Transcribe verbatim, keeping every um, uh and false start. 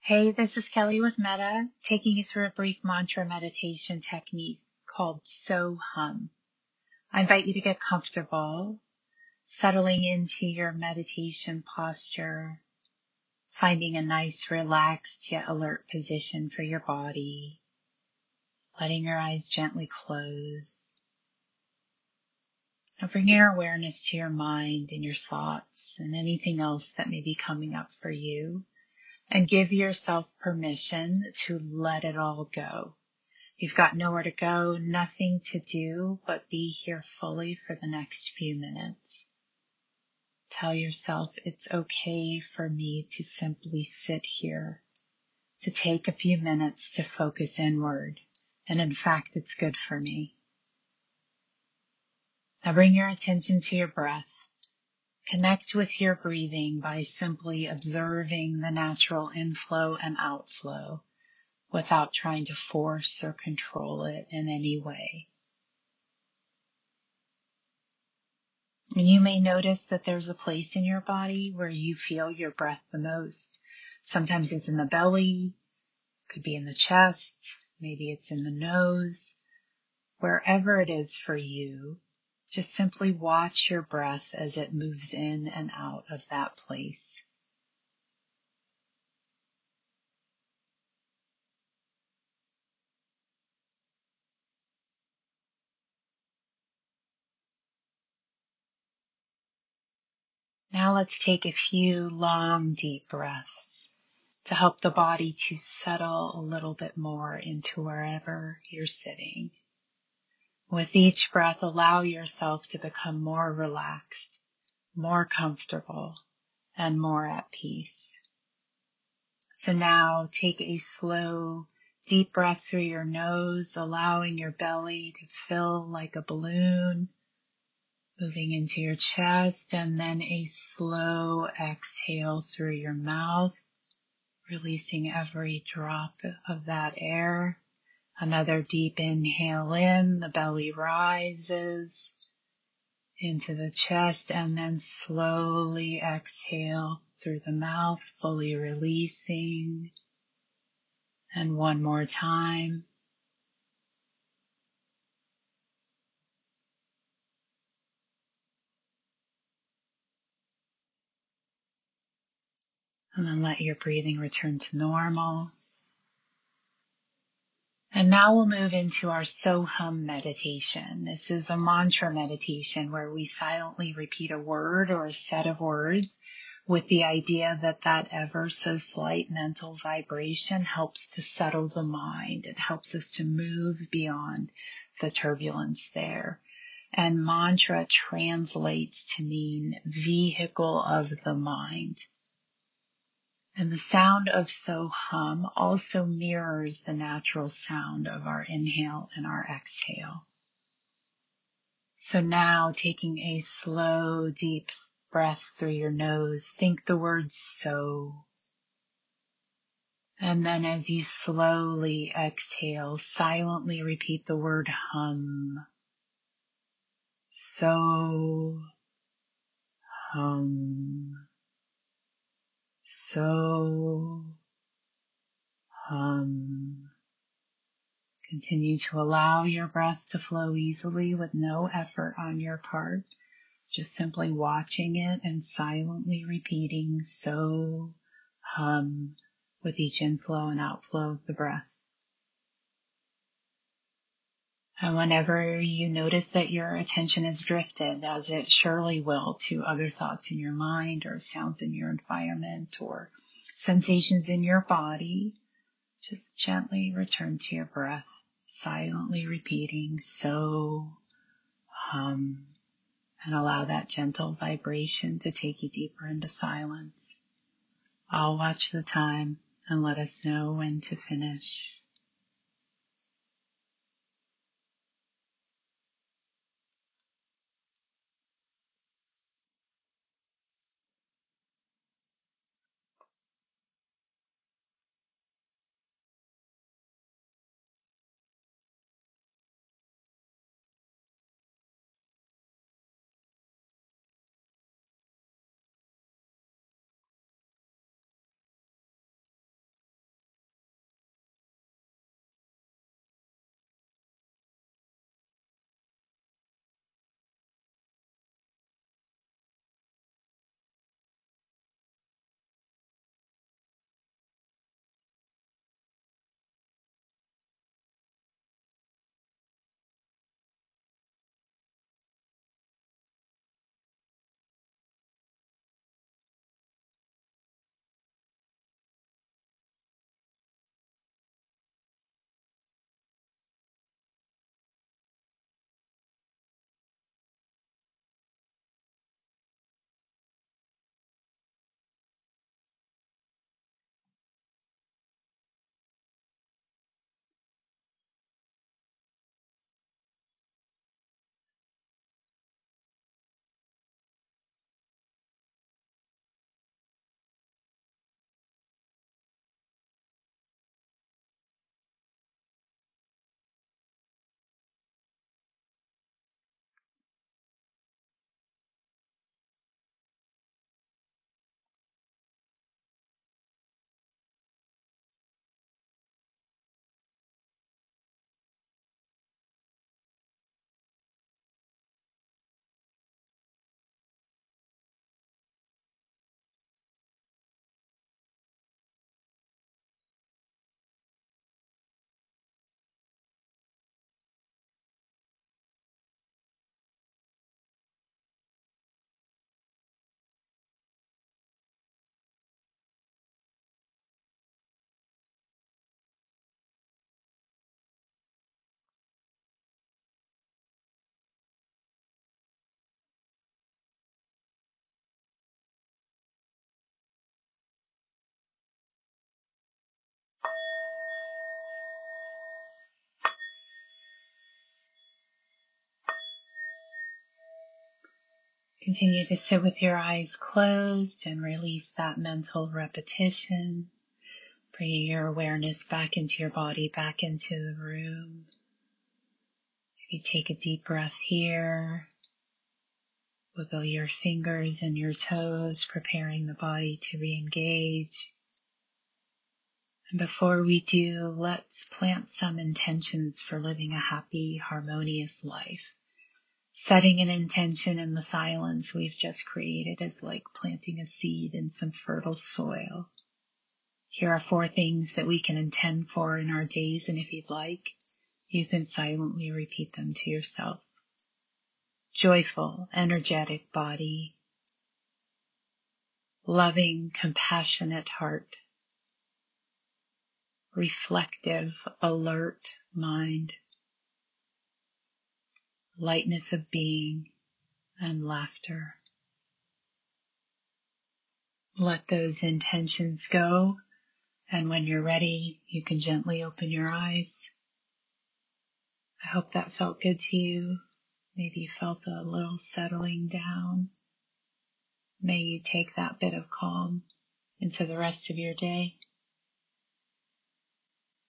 Hey, this is Kelly with Meta, taking you through a brief mantra meditation technique called So Hum. I invite you to get comfortable, settling into your meditation posture, finding a nice, relaxed yet alert position for your body, letting your eyes gently close. Now bring your awareness to your mind and your thoughts and anything else that may be coming up for you. And give yourself permission to let it all go. You've got nowhere to go, nothing to do, but be here fully for the next few minutes. Tell yourself it's okay for me to simply sit here, to take a few minutes to focus inward. And in fact, it's good for me. Now bring your attention to your breath. Connect with your breathing by simply observing the natural inflow and outflow without trying to force or control it in any way. And you may notice that there's a place in your body where you feel your breath the most. Sometimes it's in the belly, could be in the chest, maybe it's in the nose. Wherever it is for you, just simply watch your breath as it moves in and out of that place. Now let's take a few long, deep breaths to help the body to settle a little bit more into wherever you're sitting. With each breath, allow yourself to become more relaxed, more comfortable, and more at peace. So now take a slow, deep breath through your nose, allowing your belly to fill like a balloon, moving into your chest, and then a slow exhale through your mouth, releasing every drop of that air. Another deep inhale in, the belly rises into the chest, and then slowly exhale through the mouth, fully releasing. And one more time. And then let your breathing return to normal. And now we'll move into our So Hum meditation. This is a mantra meditation where we silently repeat a word or a set of words with the idea that that ever so slight mental vibration helps to settle the mind. It helps us to move beyond the turbulence there. And mantra translates to mean vehicle of the mind. And the sound of So Hum also mirrors the natural sound of our inhale and our exhale. So now taking a slow, deep breath through your nose, think the word so. And then as you slowly exhale, silently repeat the word hum. So hum. So hum. Continue to allow your breath to flow easily with no effort on your part, just simply watching it and silently repeating so hum with each inflow and outflow of the breath. And whenever you notice that your attention is drifted, as it surely will, to other thoughts in your mind or sounds in your environment or sensations in your body, just gently return to your breath, silently repeating so hum, and allow that gentle vibration to take you deeper into silence. I'll watch the time and let us know when to finish. Continue to sit with your eyes closed and release that mental repetition, bringing your awareness back into your body, back into the room. Maybe take a deep breath here. Wiggle your fingers and your toes, preparing the body to re-engage. And before we do, let's plant some intentions for living a happy, harmonious life. Setting an intention in the silence we've just created is like planting a seed in some fertile soil. Here are four things that we can intend for in our days, and if you'd like, you can silently repeat them to yourself. Joyful, energetic body. Loving, compassionate heart. Reflective, alert mind. Lightness of being and laughter. Let those intentions go, and when you're ready, you can gently open your eyes. I hope that felt good to you. Maybe you felt a little settling down. May you take that bit of calm into the rest of your day.